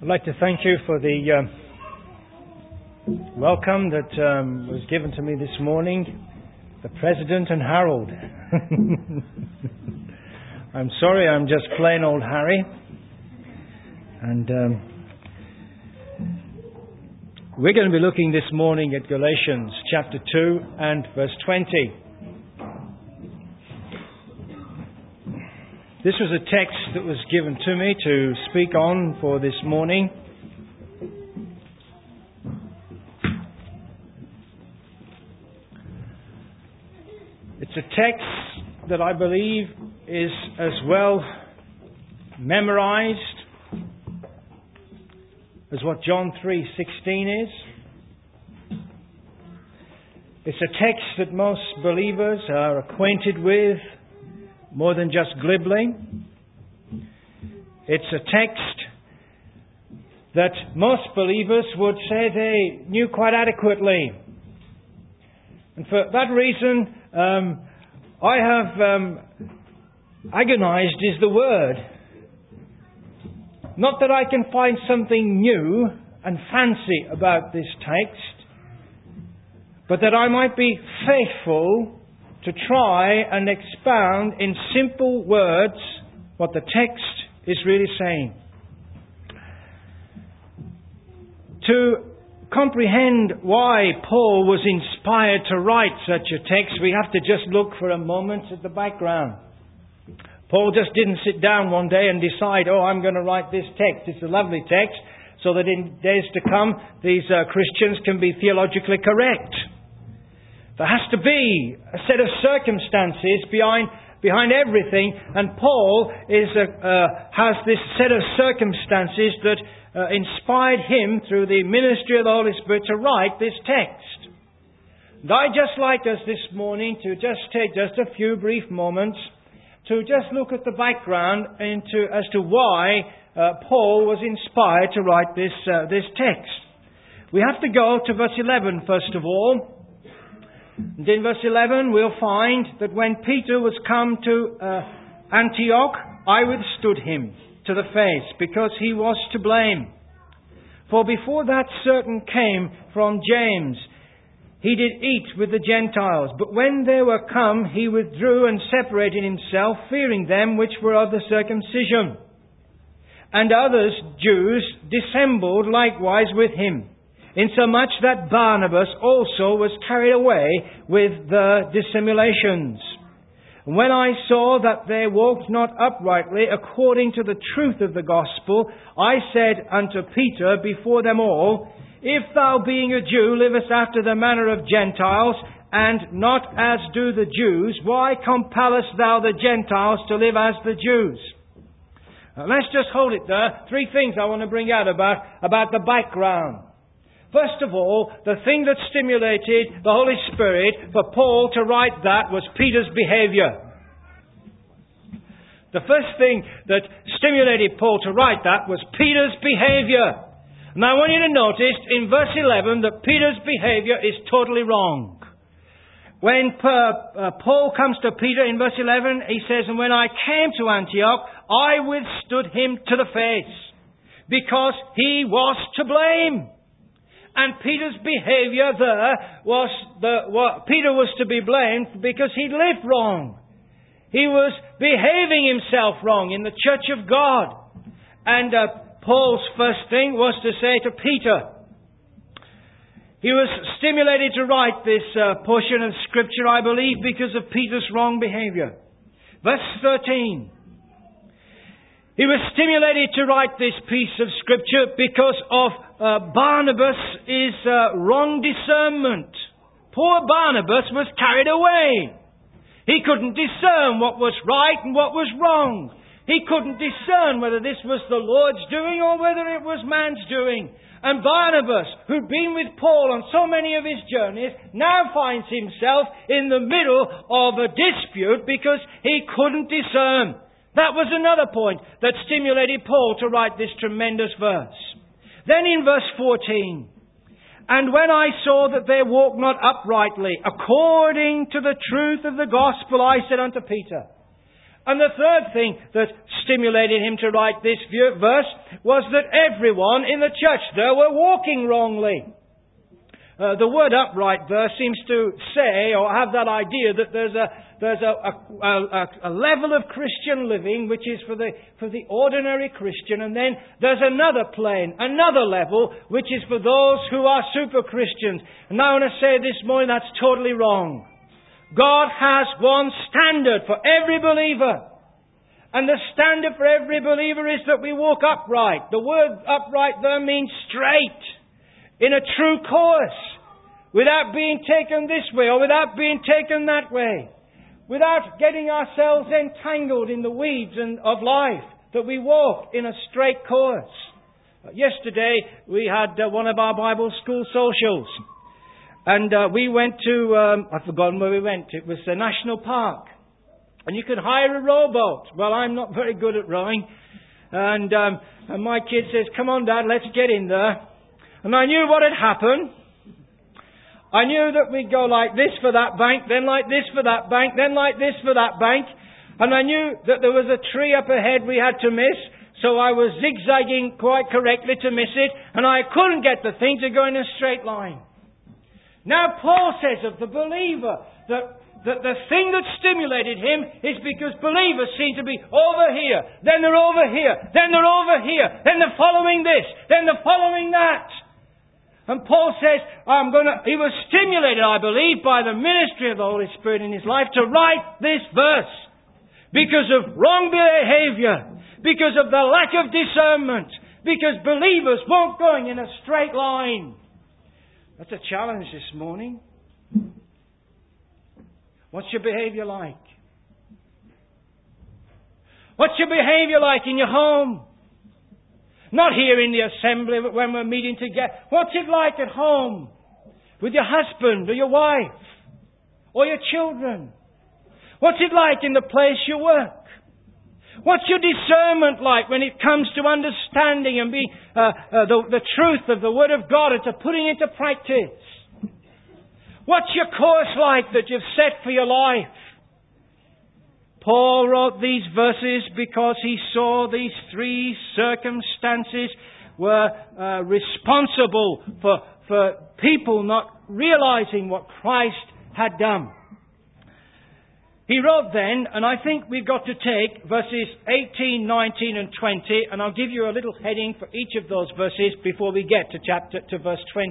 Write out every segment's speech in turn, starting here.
I'd like to thank you for the welcome that was given to me this morning, the President and Harold. I'm sorry, I'm just plain old Harry. And we're going to be looking this morning at Galatians chapter 2 and verse 20. This was a text that was given to me to speak on for this morning. It's a text that I believe is as well memorized as what John 3:16 is. It's a text that most believers are acquainted with more than just glibly. It's a text that most believers would say they knew quite adequately. And for that reason, I have agonized is the word. Not that I can find something new and fancy about this text, but that I might be faithful to try and expound in simple words what the text is really saying. To comprehend why Paul was inspired to write such a text, we have to just look for a moment at the background. Paul just didn't sit down one day and decide, I'm going to write this text. It's a lovely text, so that in days to come, these Christians can be theologically correct. There has to be a set of circumstances behind everything, and Paul has this set of circumstances that inspired him through the ministry of the Holy Spirit to write this text. And I'd just like us this morning to just take just a few brief moments to just look at the background as to why Paul was inspired to write this text. We have to go to verse 11 first of all. And in verse 11 we'll find that when Peter was come to Antioch, I withstood him to the face, because he was to blame. For before that certain came from James, he did eat with the Gentiles. But when they were come, he withdrew and separated himself, fearing them which were of the circumcision. And others, Jews, dissembled likewise with him, insomuch that Barnabas also was carried away with the dissimulations. And when I saw that they walked not uprightly according to the truth of the gospel, I said unto Peter before them all, If thou being a Jew livest after the manner of Gentiles, and not as do the Jews, why compellest thou the Gentiles to live as the Jews? Now, let's just hold it there. Three things I want to bring out about the background. First of all, the thing that stimulated the Holy Spirit for Paul to write that was Peter's behavior. The first thing that stimulated Paul to write that was Peter's behavior. And I want you to notice in verse 11 that Peter's behavior is totally wrong. When Paul comes to Peter in verse 11, he says, And when I came to Antioch, I withstood him to the face, because he was to blame. And Peter's behavior there was Peter was to be blamed because he lived wrong. He was behaving himself wrong in the church of God. And Paul's first thing was to say to Peter, he was stimulated to write this portion of Scripture, I believe, because of Peter's wrong behavior. Verse 13. He was stimulated to write this piece of Scripture because of Barnabas' wrong discernment. Poor Barnabas was carried away. He couldn't discern what was right and what was wrong. He couldn't discern whether this was the Lord's doing or whether it was man's doing. And Barnabas, who'd been with Paul on so many of his journeys, now finds himself in the middle of a dispute because he couldn't discern. That was another point that stimulated Paul to write this tremendous verse. Then in verse 14, And when I saw that they walked not uprightly according to the truth of the gospel, I said unto Peter, And the third thing that stimulated him to write this verse was that everyone in the church there were walking wrongly. The word upright there seems to say or have that idea that there's a level of Christian living which is for the ordinary Christian, and then there's another plane, another level which is for those who are super Christians. And I want to say this morning that's totally wrong. God has one standard for every believer. And the standard for every believer is that we walk upright. The word upright there means straight, in a true course, without being taken this way or without being taken that way, without getting ourselves entangled in the weeds of life, that we walk in a straight course. Yesterday we had one of our Bible school socials. And we went to, I've forgotten where we went. It was the National Park. And you could hire a rowboat. Well, I'm not very good at rowing. And my kid says, come on, Dad, let's get in there. And I knew what had happened. I knew that we'd go like this for that bank, then like this for that bank, then like this for that bank. And I knew that there was a tree up ahead we had to miss. So I was zigzagging quite correctly to miss it. And I couldn't get the thing to go in a straight line. Now Paul says of the believer that the thing that stimulated him is because believers seem to be over here, then they're over here, then they're over here, then they're following this, then they're following that. And Paul says, he was stimulated, I believe, by the ministry of the Holy Spirit in his life to write this verse. Because of wrong behavior, because of the lack of discernment, because believers weren't going in a straight line. That's a challenge this morning. What's your behavior like? What's your behavior like in your home? Not here in the assembly, but when we're meeting together. What's it like at home? With your husband or your wife? Or your children? What's it like in the place you work? What's your discernment like when it comes to understanding and the truth of the Word of God and to putting into practice? What's your course like that you've set for your life? Paul wrote these verses because he saw these three circumstances were responsible for people not realizing what Christ had done. He wrote then, and I think we've got to take verses 18, 19 and 20, and I'll give you a little heading for each of those verses before we get to verse 20.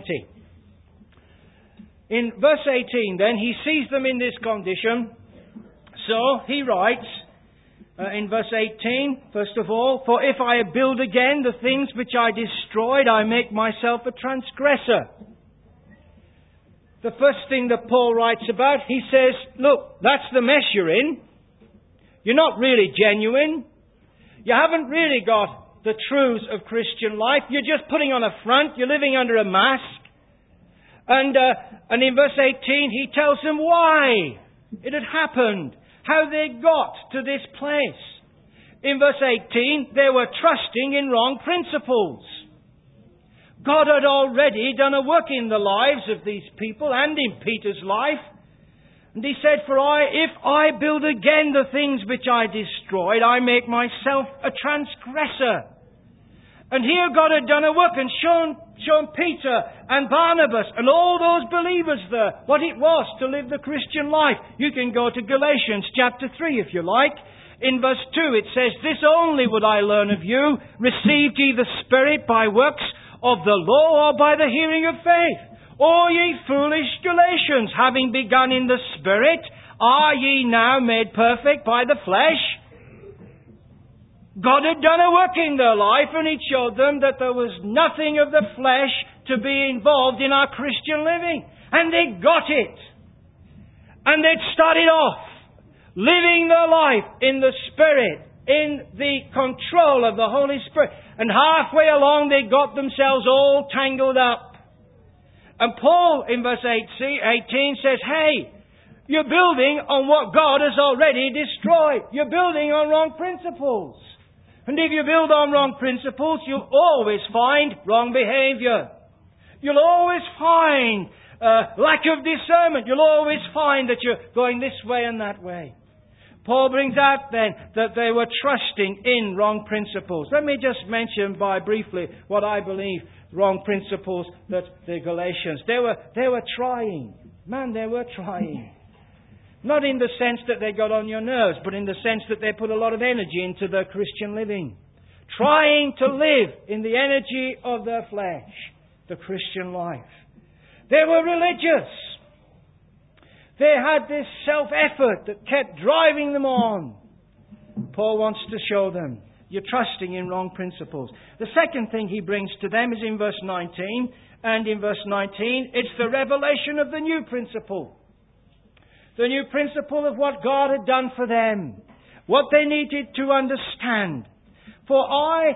In verse 18 then, he sees them in this condition. So he writes in verse 18, first of all, for if I build again the things which I destroyed, I make myself a transgressor. The first thing that Paul writes about, he says, look, that's the mess you're in. You're not really genuine. You haven't really got the truths of Christian life. You're just putting on a front. You're living under a mask. And in verse 18, he tells them why it had happened, how they got to this place. In verse 18, they were trusting in wrong principles. God had already done a work in the lives of these people and in Peter's life. And he said, if I build again the things which I destroyed, I make myself a transgressor. And here God had done a work and shown Peter and Barnabas and all those believers there what it was to live the Christian life. You can go to Galatians chapter 3 if you like. In verse 2 it says, this only would I learn of you, received ye the Spirit by works of the law or by the hearing of faith? O ye foolish Galatians, having begun in the Spirit, are ye now made perfect by the flesh? God had done a work in their life and He showed them that there was nothing of the flesh to be involved in our Christian living. And they got it. And they'd started off living their life in the Spirit, in the control of the Holy Spirit. And halfway along they got themselves all tangled up. And Paul in verse 18 says, hey, you're building on what God has already destroyed. You're building on wrong principles. And if you build on wrong principles, you'll always find wrong behavior. You'll always find lack of discernment. You'll always find that you're going this way and that way. Paul brings out then that they were trusting in wrong principles. Let me just mention briefly what I believe wrong principles that the Galatians, they were trying. Man, they were trying. Not in the sense that they got on your nerves, but in the sense that they put a lot of energy into their Christian living. Trying to live in the energy of their flesh, the Christian life. They were religious. They had this self-effort that kept driving them on. Paul wants to show them, you're trusting in wrong principles. The second thing he brings to them is in verse 19. And in verse 19, it's the revelation of the new principle. The new principle of what God had done for them. What they needed to understand. For I,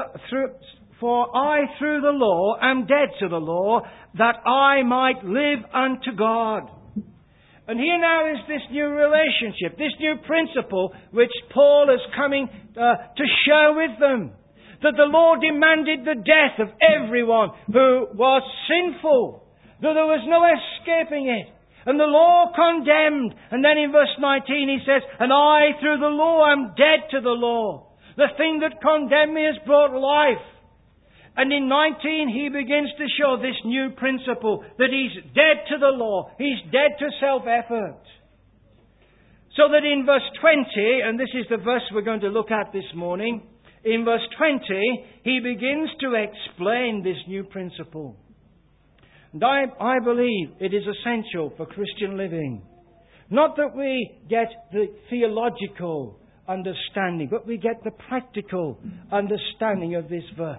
through the law, am dead to the law, that I might live unto God. And here now is this new relationship, this new principle which Paul is coming to share with them. That the law demanded the death of everyone who was sinful. That there was no escaping it. And the law condemned. And then in verse 19 he says, and I through the law am dead to the law. The thing that condemned me has brought life. And in 19 he begins to show this new principle. That he's dead to the law. He's dead to self-effort. So that in verse 20, and this is the verse we're going to look at this morning. In verse 20, he begins to explain this new principle. And I believe it is essential for Christian living. Not that we get the theological understanding, but we get the practical understanding of this verse.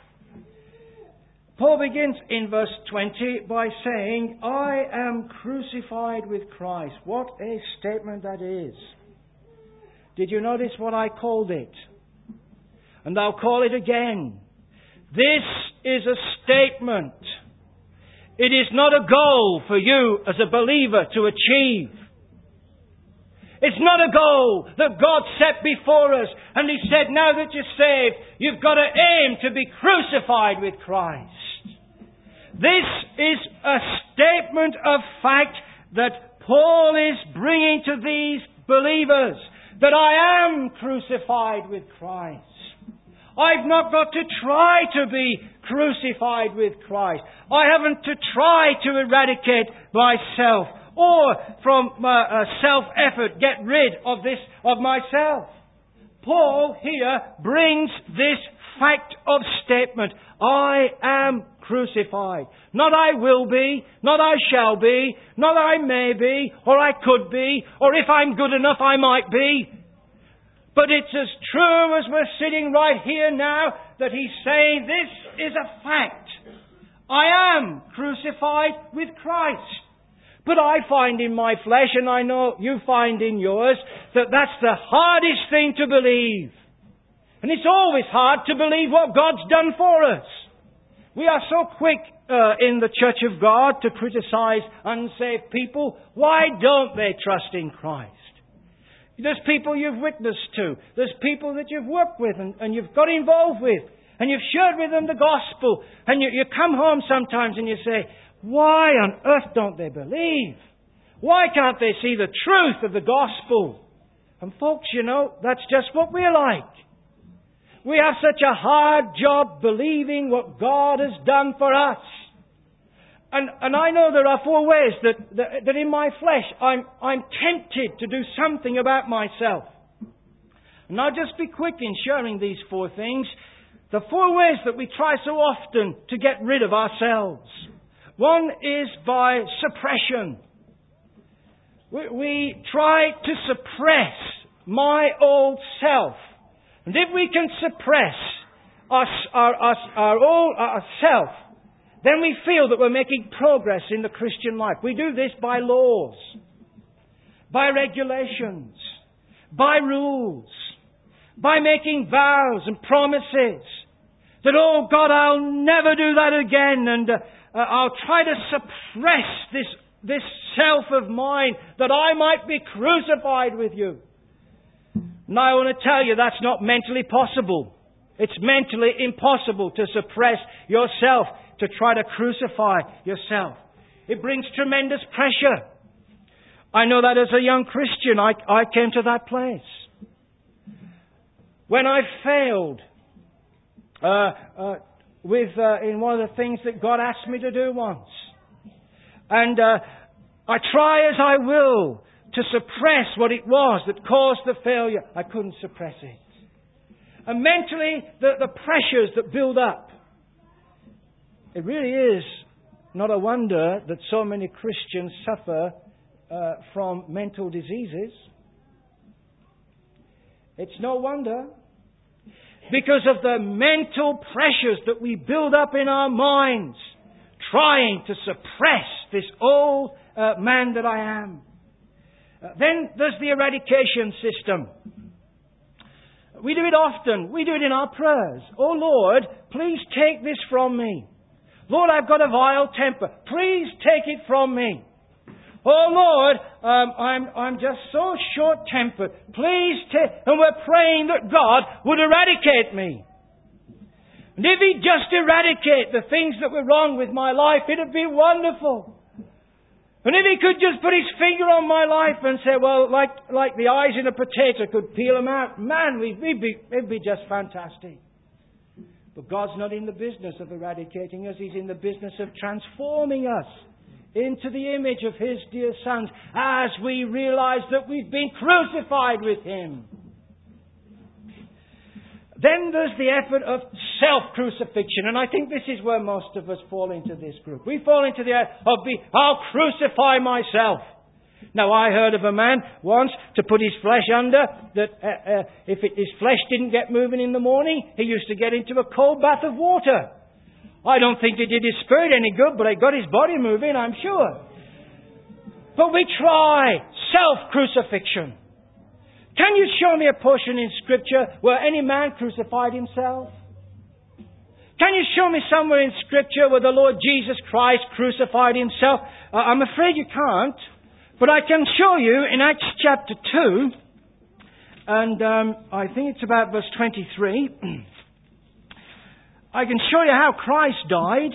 Paul begins in verse 20 by saying, I am crucified with Christ. What a statement that is. Did you notice what I called it? And I'll call it again. This is a statement. It is not a goal for you as a believer to achieve. It's not a goal that God set before us. And He said, now that you're saved, you've got to aim to be crucified with Christ. This is a statement of fact that Paul is bringing to these believers. That I am crucified with Christ. I've not got to try to be crucified with Christ. I haven't to try to eradicate myself or from self-effort get rid of myself. Paul here brings this fact of statement. I am crucified. Not I will be, not I shall be, not I may be, or I could be, or if I'm good enough I might be. But it's as true as we're sitting right here now that he's saying this is a fact. I am crucified with Christ. But I find in my flesh, and I know you find in yours, that that's the hardest thing to believe. And it's always hard to believe what God's done for us. We are so quick in the Church of God to criticize unsaved people. Why don't they trust in Christ? There's people you've witnessed to. There's people that you've worked with and you've got involved with. And you've shared with them the gospel. And you come home sometimes and you say, why on earth don't they believe? Why can't they see the truth of the gospel? And folks, you know, that's just what we're like. We have such a hard job believing what God has done for us. And I know there are 4 ways that in my flesh I'm tempted to do something about myself. And I'll just be quick in sharing these 4 things. The 4 ways that we try so often to get rid of ourselves. One is by suppression. We try to suppress my old self. And if we can suppress our old self, then we feel that we're making progress in the Christian life. We do this by laws, by regulations, by rules, by making vows and promises that, oh God, I'll never do that again, and I'll try to suppress this self of mine that I might be crucified with you. And I want to tell you that's not mentally possible. It's mentally impossible to suppress yourself, to try to crucify yourself. It brings tremendous pressure. I know that as a young Christian, I came to that place. When I failed in one of the things that God asked me to do once. And I try as I will to suppress what it was that caused the failure. I couldn't suppress it. And mentally, the pressures that build up. It really is not a wonder that so many Christians suffer from mental diseases. It's no wonder. Because of the mental pressures that we build up in our minds, trying to suppress this old man that I am. Then there's the eradication system. We do it often. We do it in our prayers. Oh Lord, please take this from me. Lord, I've got a vile temper. Please take it from me. Oh Lord, I'm just so short-tempered. Please take... And we're praying that God would eradicate me. And if He'd just eradicate the things that were wrong with my life, it'd be wonderful. And if He could just put His finger on my life and say, well, like the eyes in a potato could peel them out, man, it'd be just fantastic. But God's not in the business of eradicating us. He's in the business of transforming us into the image of His dear sons as we realize that we've been crucified with Him. Then there's the effort of self-crucifixion. And I think this is where most of us fall into this group. We fall into the of I'll crucify myself. Now, I heard of a man once to put his flesh under, that if his flesh didn't get moving in the morning, he used to get into a cold bath of water. I don't think it did his spirit any good, but it got his body moving, I'm sure. But we try self-crucifixion. Can you show me a portion in Scripture where any man crucified himself? Can you show me somewhere in Scripture where the Lord Jesus Christ crucified Himself? I'm afraid you can't. But I can show you in Acts chapter 2. And I think it's about verse 23. I can show you how Christ died.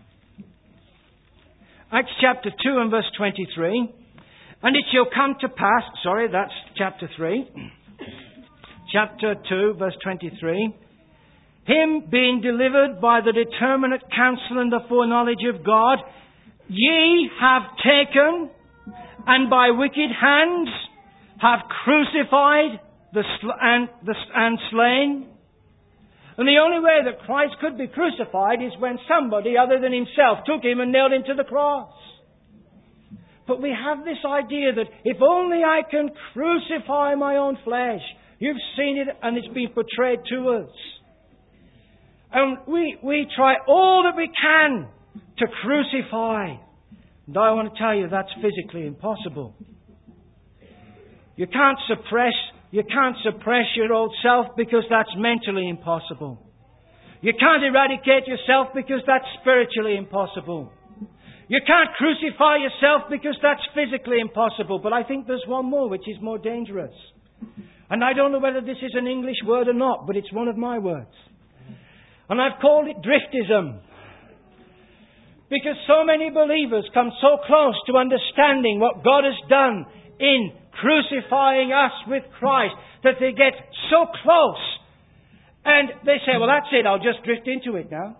Acts chapter 2 and verse 23. And it shall come to pass... Sorry, that's chapter 3. Chapter 2, verse 23. Him being delivered by the determinate counsel and the foreknowledge of God, ye have taken, and by wicked hands have crucified and slain. And the only way that Christ could be crucified is when somebody other than Himself took Him and nailed Him to the cross. But we have this idea that if only I can crucify my own flesh. You've seen it and it's been portrayed to us. And we try all that we can to crucify. And I want to tell you that's physically impossible. You can't suppress your old self because that's mentally impossible. You can't eradicate yourself because that's spiritually impossible. You can't crucify yourself because that's physically impossible. But I think there's one more which is more dangerous. And I don't know whether this is an English word or not, but it's one of my words. And I've called it driftism. Because so many believers come so close to understanding what God has done in crucifying us with Christ that they get so close and they say, well, that's it, I'll just drift into it now.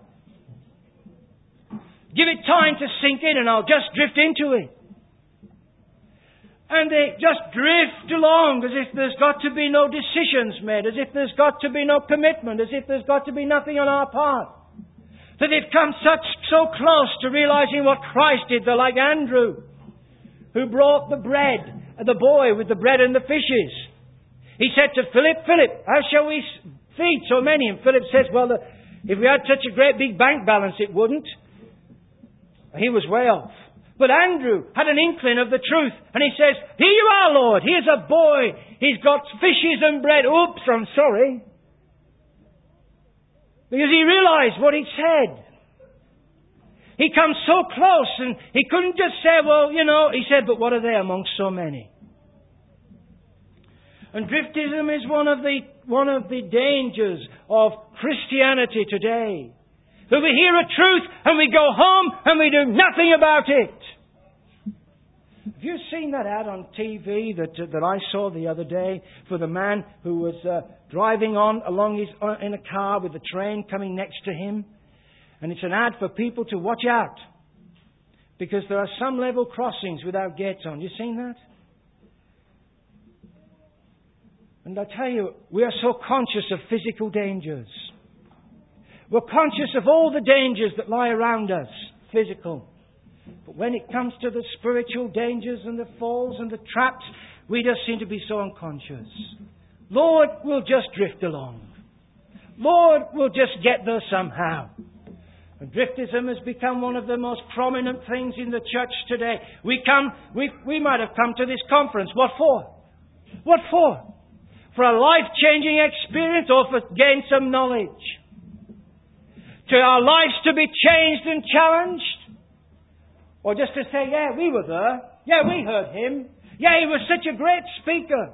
Give it time to sink in and I'll just drift into it. And they just drift along as if there's got to be no decisions made, as if there's got to be no commitment, as if there's got to be nothing on our part. That they've come so close to realizing what Christ did. They're like Andrew, who brought the bread, the boy with the bread and the fishes. He said to Philip, Philip, how shall we feed so many? And Philip says, well, if we had such a great big bank balance, it wouldn't. He was way off. But Andrew had an inkling of the truth. And he says, here you are, Lord. Here's a boy. He's got fishes and bread. Oops, I'm sorry. Because he realized what he said. He comes so close and he couldn't just say, well, he said, but what are they amongst so many? And driftism is one of the dangers of Christianity today. That we hear a truth and we go home and we do nothing about it. Have you seen that ad on TV that I saw the other day for the man who was driving in a car with the train coming next to him? And it's an ad for people to watch out, because there are some level crossings without gates on. You seen that? And I tell you, we are so conscious of physical dangers. We're conscious of all the dangers that lie around us, physical. But when it comes to the spiritual dangers and the falls and the traps, we just seem to be so unconscious. Lord, we'll just drift along. Lord, we'll just get there somehow. And driftism has become one of the most prominent things in the church today. We might have come to this conference. What for? What for? For a life-changing experience, or for gain some knowledge? To our lives to be changed and challenged? Or just to say, yeah, we were there. Yeah, we heard him. Yeah, he was such a great speaker.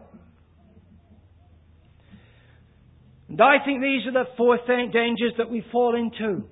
And I think these are the four dangers that we fall into.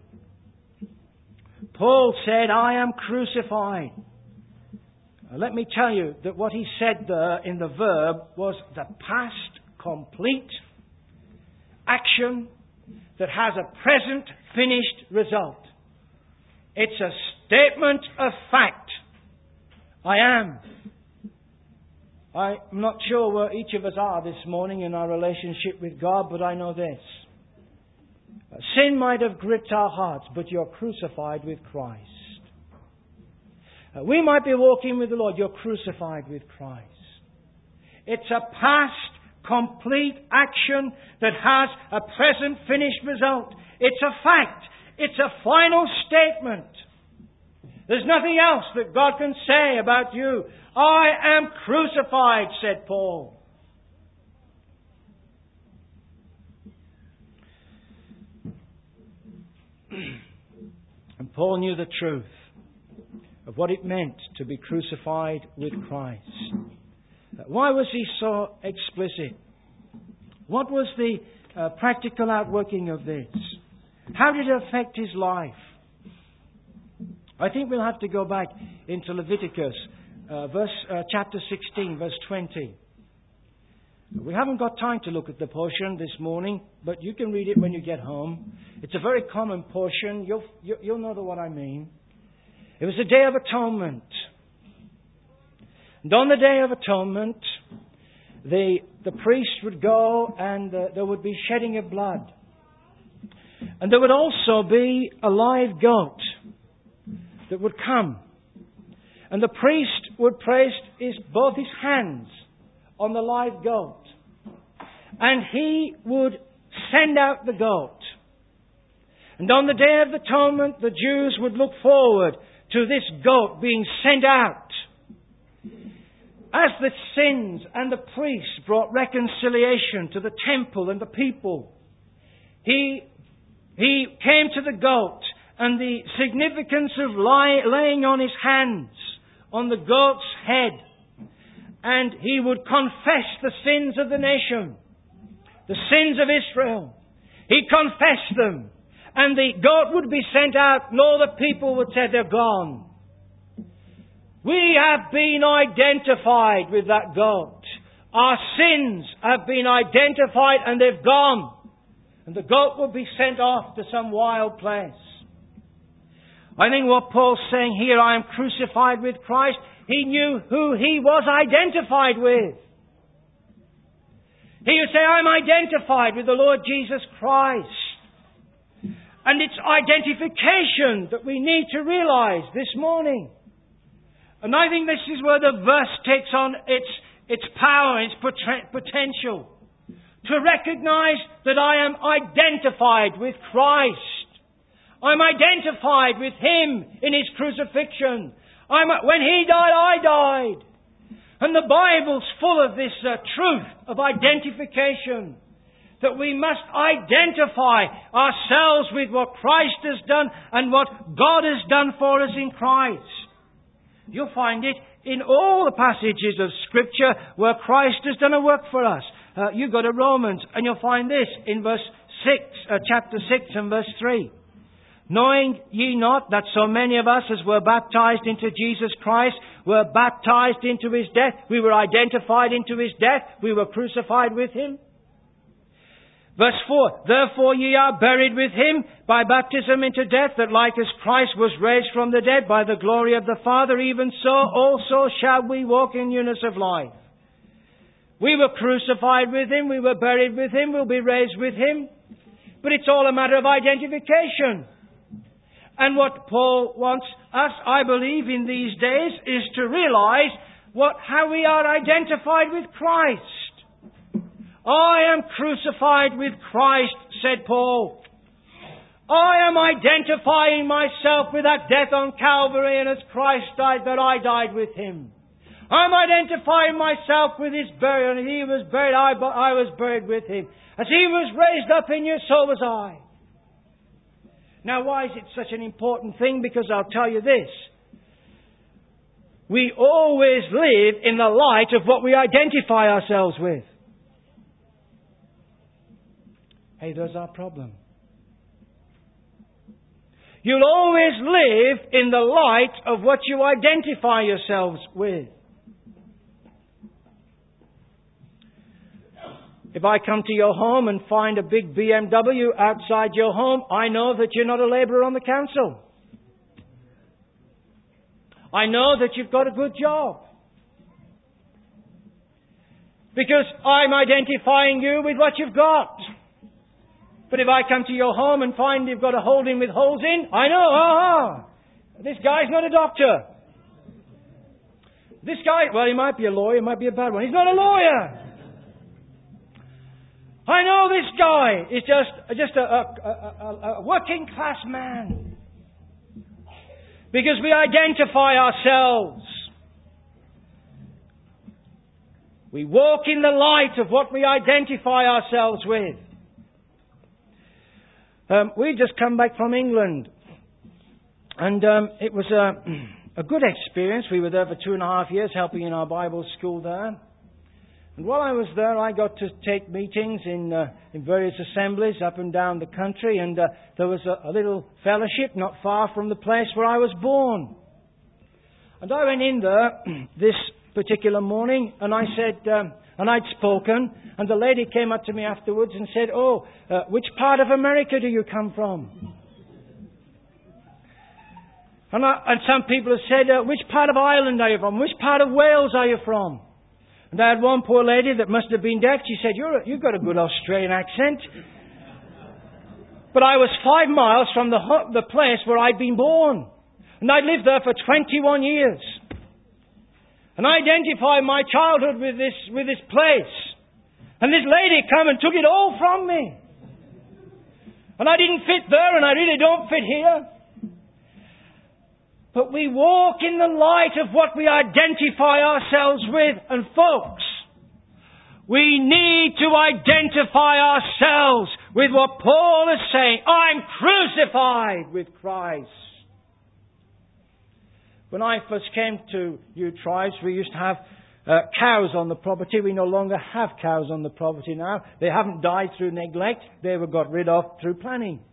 Paul said, I am crucified. Now, let me tell you that what he said there in the verb was the past complete action that has a present finished result. It's a statement of fact. I am. I'm not sure where each of us are this morning in our relationship with God, but I know this. Sin might have gripped our hearts, but you're crucified with Christ. We might be walking with the Lord. You're crucified with Christ. It's a past complete action that has a present finished result. It's a fact. It's a final statement. There's nothing else that God can say about you. I am crucified, said Paul. And Paul knew the truth of what it meant to be crucified with Christ. Why was he so explicit? What was the practical outworking of this? How did it affect his life? I think we'll have to go back into Leviticus, chapter 16, verse 20. We haven't got time to look at the portion this morning, but you can read it when you get home. It's a very common portion. You'll know what I mean. It was the Day of Atonement. And on the Day of Atonement, the priest would go and there would be shedding of blood. And there would also be a live goat that would come. And the priest would place both his hands on the live goat. And he would send out the goat. And on the Day of Atonement, the Jews would look forward to this goat being sent out. As the sins and the priests brought reconciliation to the temple and the people, he came to the goat, and the significance of laying on his hands on the goat's head, and he would confess the sins of the nation, the sins of Israel. He confessed them, and the goat would be sent out, and all the people would say, they're gone. We have been identified with that goat. Our sins have been identified and they've gone. And the goat will be sent off to some wild place. I think what Paul's saying here, I am crucified with Christ, he knew who he was identified with. He would say, I'm identified with the Lord Jesus Christ. And it's identification that we need to realize this morning. And I think this is where the verse takes on its power, its potential. To recognize that I am identified with Christ. I'm identified with Him in His crucifixion. When He died, I died. And the Bible's full of this truth of identification. That we must identify ourselves with what Christ has done and what God has done for us in Christ. You'll find it in all the passages of Scripture where Christ has done a work for us. You go to Romans and you'll find this in chapter 6 and verse 3. Knowing ye not that so many of us as were baptized into Jesus Christ were baptized into His death? We were identified into His death. We were crucified with Him. Verse 4, therefore ye are buried with Him by baptism into death, that like as Christ was raised from the dead by the glory of the Father, even so also shall we walk in newness of life. We were crucified with Him, we were buried with Him, we'll be raised with Him. But it's all a matter of identification. And what Paul wants us, I believe, in these days is to realize how we are identified with Christ. I am crucified with Christ, said Paul. I am identifying myself with that death on Calvary, and as Christ died, that I died with Him. I'm identifying myself with His burial, and He was buried, I was buried with Him. As He was raised up in you, so was I. Now, why is it such an important thing? Because I'll tell you this. We always live in the light of what we identify ourselves with. Hey, there's our problem. You'll always live in the light of what you identify yourselves with. If I come to your home and find a big BMW outside your home, I know that you're not a labourer on the council. I know that you've got a good job. Because I'm identifying you with what you've got. But if I come to your home and find you've got a holding with holes in, I know, this guy's not a doctor. This guy, well, he might be a lawyer, he might be a bad one. He's not a lawyer. I know this guy is just a working class man. Because we identify ourselves. We walk in the light of what we identify ourselves with. We just come back from England. And it was a good experience. We were there for 2.5 years helping in our Bible school there. And while I was there, I got to take meetings in various assemblies up and down the country. And there was a little fellowship not far from the place where I was born. And I went in there this particular morning, and I said, and I'd spoken, and the lady came up to me afterwards and said, which part of America do you come from? And some people have said, which part of Ireland are you from? Which part of Wales are you from? And I had one poor lady that must have been deaf. She said, you've got a good Australian accent. But I was 5 miles from the place where I'd been born. And I lived there for 21 years. And I identified my childhood with this place. And this lady came and took it all from me. And I didn't fit there, and I really don't fit here. But we walk in the light of what we identify ourselves with. And folks, we need to identify ourselves with what Paul is saying. I'm crucified with Christ. When I first came to New Tribes, we used to have cows on the property. We no longer have cows on the property now. They haven't died through neglect. They were got rid of through planning.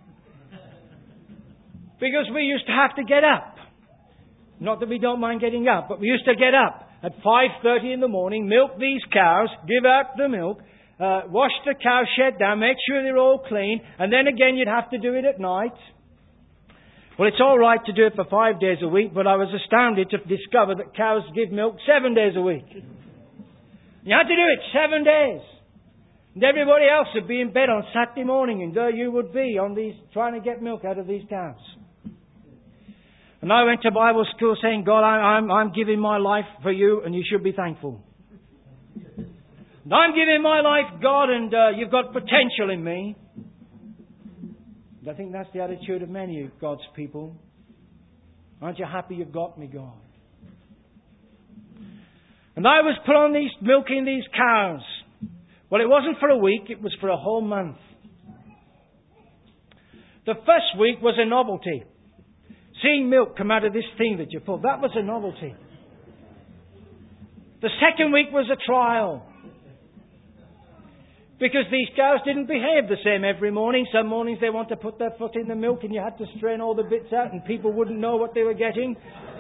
Because we used to have to get up. Not that we don't mind getting up, but we used to get up at 5:30 in the morning, milk these cows, give out the milk, wash the cow shed down, make sure they're all clean, and then again you'd have to do it at night. Well, it's all right to do it for 5 days a week, but I was astounded to discover that cows give milk 7 days a week. You had to do it 7 days. And everybody else would be in bed on Saturday morning, and there you would be on these, trying to get milk out of these cows. And I went to Bible school saying, God, I'm giving my life for you, and you should be thankful. And I'm giving my life, God, and you've got potential in me. And I think that's the attitude of many of God's people. Aren't you happy you've got me, God? And I was put on milking these cows. Well, it wasn't for a week, it was for a whole month. The first week was a novelty. Seeing milk come out of this thing that you pulled, that was a novelty. The second week was a trial. Because these cows didn't behave the same every morning. Some mornings they want to put their foot in the milk and you had to strain all the bits out and people wouldn't know what they were getting.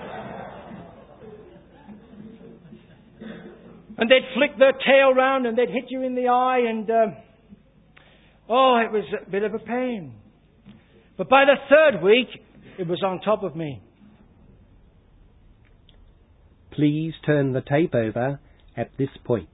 And they'd flick their tail round and they'd hit you in the eye and... it was a bit of a pain. But by the third week, it was on top of me. Please turn the tape over at this point.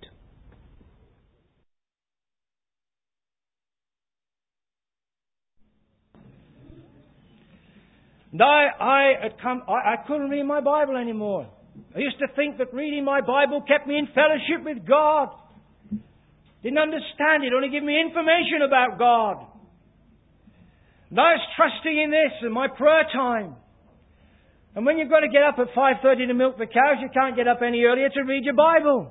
And I couldn't read my Bible anymore. I used to think that reading my Bible kept me in fellowship with God. Didn't understand it, only gave me information about God. And I was trusting in this and my prayer time. And when you've got to get up at 5:30 to milk the cows, you can't get up any earlier to read your Bible.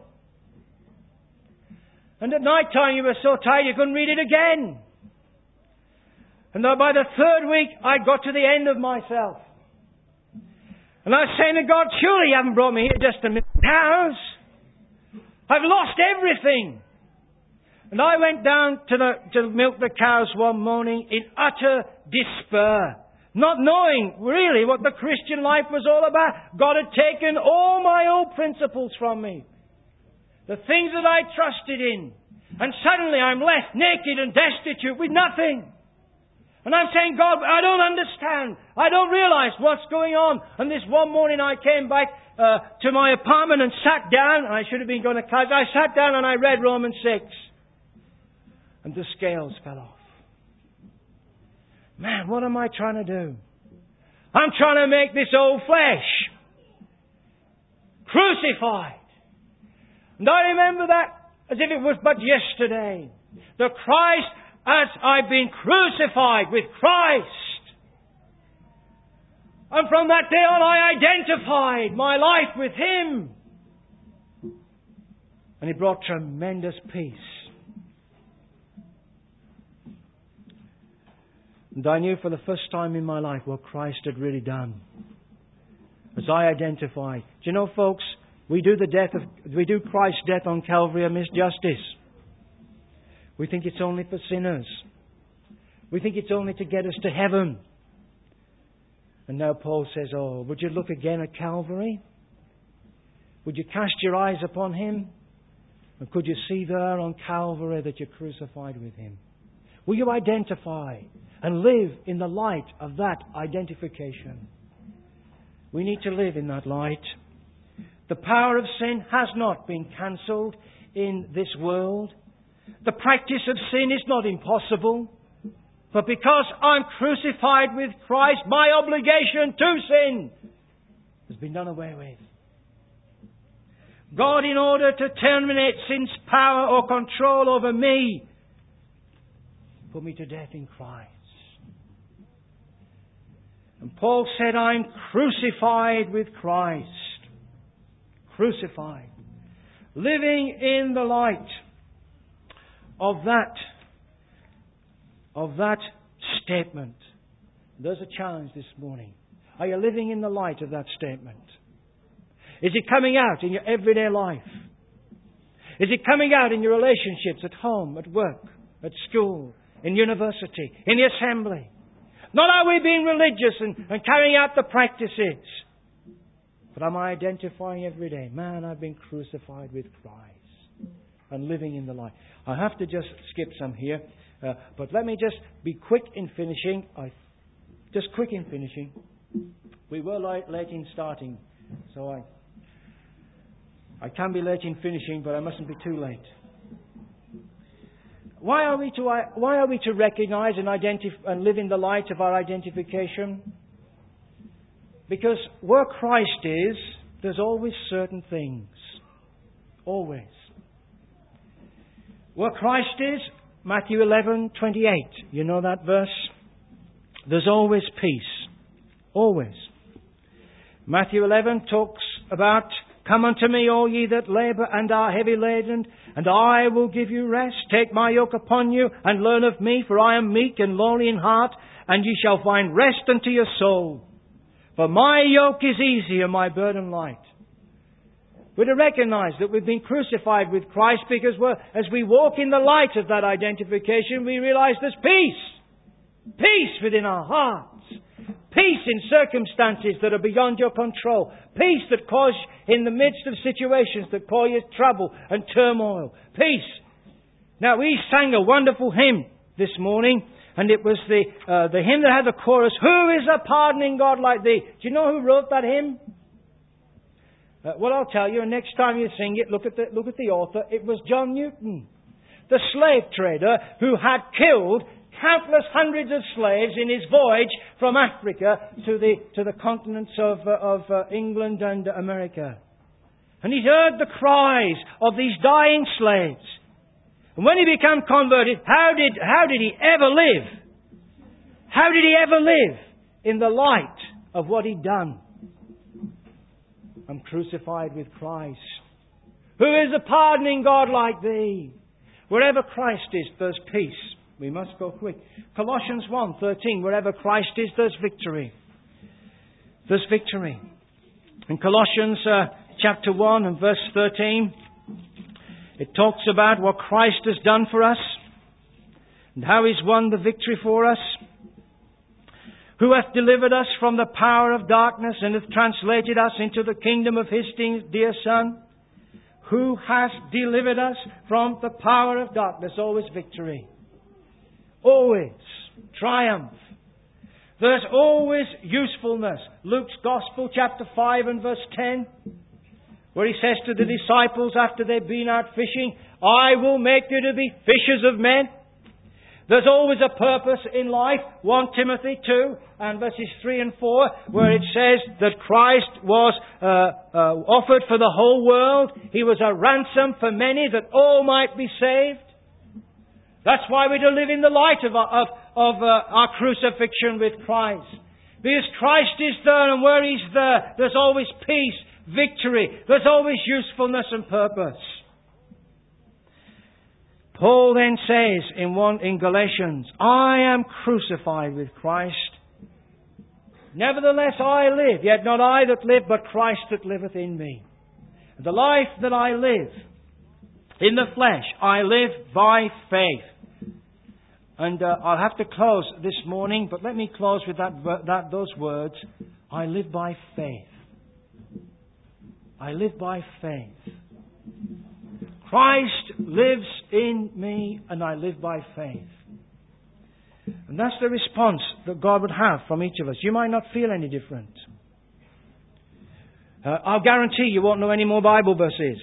And at night time you were so tired you couldn't read it again. And by the third week I got to the end of myself. And I was saying to God, surely you haven't brought me here just to milk cows. I've lost everything. And I went down to milk the cows one morning in utter despair, not knowing really what the Christian life was all about. God had taken all my old principles from me, the things that I trusted in, and suddenly I'm left naked and destitute with nothing. And I'm saying, God, I don't understand. I don't realize what's going on. And this one morning I came back to my apartment and sat down. I should have been going to class. I sat down and I read Romans 6. And the scales fell off. Man, what am I trying to do? I'm trying to make this old flesh crucified. And I remember that as if it was but yesterday. The Christ, as I've been crucified with Christ. And from that day on I identified my life with Him. And it brought tremendous peace. And I knew for the first time in my life what Christ had really done. As I identified. Do you know, folks, we do Christ's death on Calvary a misjustice. We think it's only for sinners. We think it's only to get us to heaven. And now Paul says, would you look again at Calvary? Would you cast your eyes upon Him? And could you see there on Calvary that you're crucified with Him? Will you identify and live in the light of that identification? We need to live in that light. The power of sin has not been cancelled in this world. The practice of sin is not impossible. But because I'm crucified with Christ, my obligation to sin has been done away with. God, in order to terminate sin's power or control over me, put me to death in Christ. And Paul said, I'm crucified with Christ. Crucified. Living in the light of that statement. There's a challenge this morning. Are you living in the light of that statement? Is it coming out in your everyday life? Is it coming out in your relationships at home, at work, at school, in university, in the assembly? Not are we being religious and carrying out the practices, but am I identifying every day, man, I've been crucified with Christ and living in the light. I have to just skip some here, but let me just be quick in finishing. We were late in starting, so I can be late in finishing, but I mustn't be too late. Why are we to recognize and live in the light of our identification? Because where Christ is, there's always certain things. Always. Where Christ is, Matthew 11:28. You know that verse? There's always peace. Always. Matthew 11 talks about, come unto me, all ye that labour and are heavy laden, and I will give you rest. Take my yoke upon you, and learn of me, for I am meek and lowly in heart, and ye shall find rest unto your soul. For my yoke is easy and my burden light. We're to recognize that we've been crucified with Christ, because as we walk in the light of that identification, we realize there's peace. Peace within our hearts. Peace in circumstances that are beyond your control. Peace that cause in the midst of situations that cause you trouble and turmoil. Peace. Now, we sang a wonderful hymn this morning, and it was the hymn that had the chorus, "Who is a pardoning God like thee?" Do you know who wrote that hymn? Well, I'll tell you, and next time you sing it, look at the author. It was John Newton, the slave trader who had killed countless hundreds of slaves in his voyage from Africa to the continents of England and America. And he heard the cries of these dying slaves. And when he became converted, how did he ever live? How did he ever live in the light of what he'd done? I'm crucified with Christ. Who is a pardoning God like thee? Wherever Christ is, there's peace. We must go quick. Colossians 1:13. Wherever Christ is, there's victory. There's victory. In Colossians chapter 1 and verse 13, it talks about what Christ has done for us and how He's won the victory for us. Who hath delivered us from the power of darkness and hath translated us into the kingdom of His dear Son. Who has delivered us from the power of darkness? Always victory. Always triumph. There's always usefulness. Luke's Gospel, chapter 5 and verse 10, where he says to the disciples after they've been out fishing, "I will make you to be fishers of men." There's always a purpose in life. 1 Timothy 2 and verses 3 and 4, where it says that Christ was offered for the whole world. He was a ransom for many, that all might be saved. That's why we're to live in the light of our crucifixion with Christ. Because Christ is there, and where He's there, there's always peace, victory. There's always usefulness and purpose. Paul then says in Galatians, "I am crucified with Christ. Nevertheless I live, yet not I that live, but Christ that liveth in me. The life that I live in the flesh, I live by faith." And I'll have to close this morning, but let me close with those words. I live by faith. I live by faith. Christ lives in me, and I live by faith. And that's the response that God would have from each of us. You might not feel any different. I'll guarantee you won't know any more Bible verses.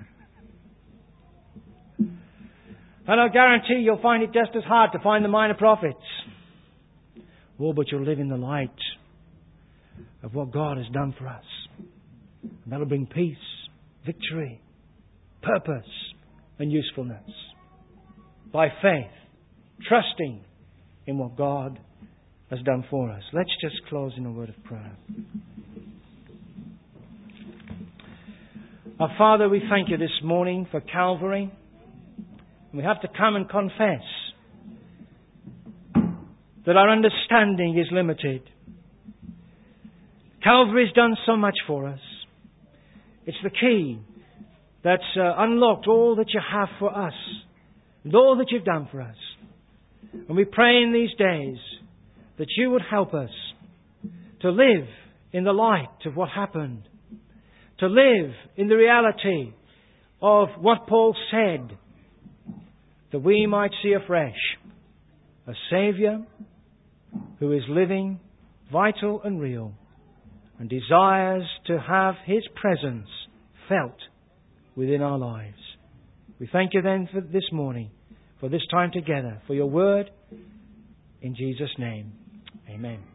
And I'll guarantee you'll find it just as hard to find the minor prophets. Oh, but you'll live in the light of what God has done for us. And that'll bring peace, victory, purpose, and usefulness. By faith, trusting in what God has done for us. Let's just close in a word of prayer. Our Father, we thank You this morning for Calvary. We have to come and confess that our understanding is limited. Calvary's done so much for us. It's the key that's unlocked all that You have for us and all that You've done for us. And we pray in these days that You would help us to live in the light of what happened, to live in the reality of what Paul said, that we might see afresh a Saviour who is living, vital and real, and desires to have His presence felt within our lives. We thank You then for this morning, for this time together, for Your word. In Jesus' name, amen.